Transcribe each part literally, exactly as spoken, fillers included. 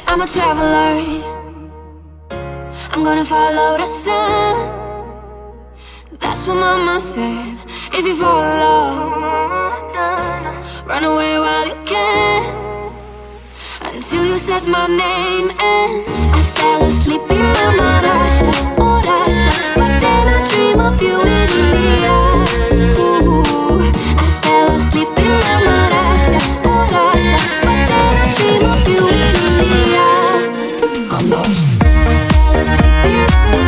I'm a traveler, I'm gonna follow the sun. That's what mama said. If you fall in love, run away while you can, until you said my name and I fell asleep in Mama Russia, oh Russia. But then I dream of you in India. Ooh, I fell asleep in Mama Russia, oh Russia. But then I dream of you in India. I'm lost. I fell asleep in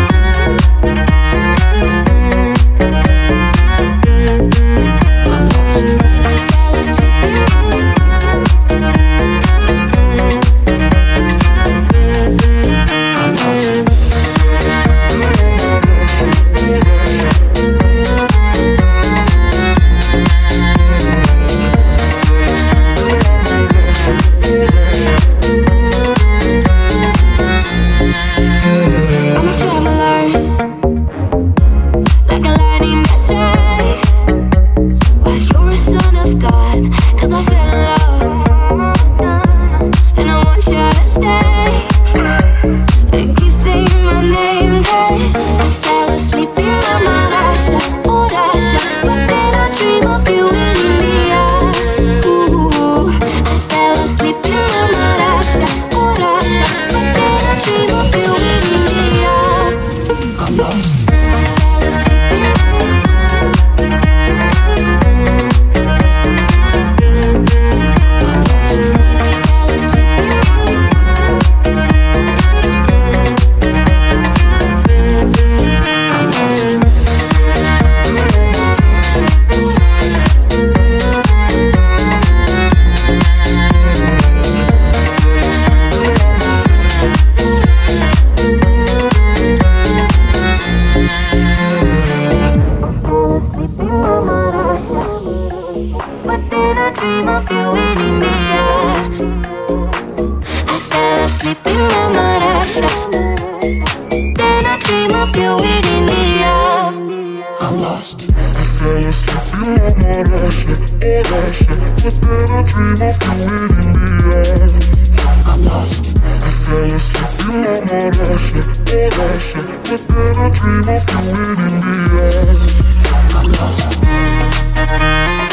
I'm lost. I fell asleep in Mama Russia, oh Russia. But then I dream of you in India. I'm lost. I fell asleep in Mama Russia, oh Russia. But then I dream of you in India. I'm lost.